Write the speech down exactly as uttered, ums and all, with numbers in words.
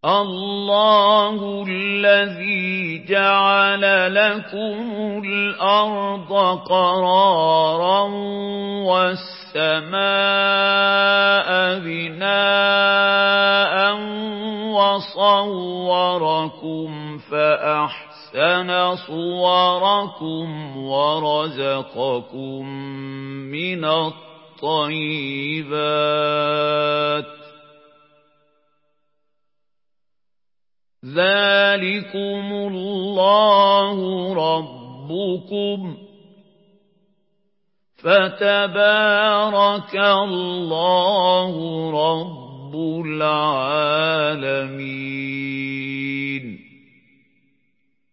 اللَّهُ الَّذِي جَعَلَ لَكُمُ الْأَرْضَ قَرَارًا وَالسَّمَاءَ بِنَاءً وَصَوَّرَكُمْ فَأَحْسَنَ صُوَرَكُمْ وَرَزَقَكُم مِّنَ الطَّيِّبَاتِ ۚ ذَٰلِكُمُ اللَّهُ رَبُّكُمْ ۖ فَتَبَارَكَ اللَّهُ رَبُّ الْعَالَمِينَ.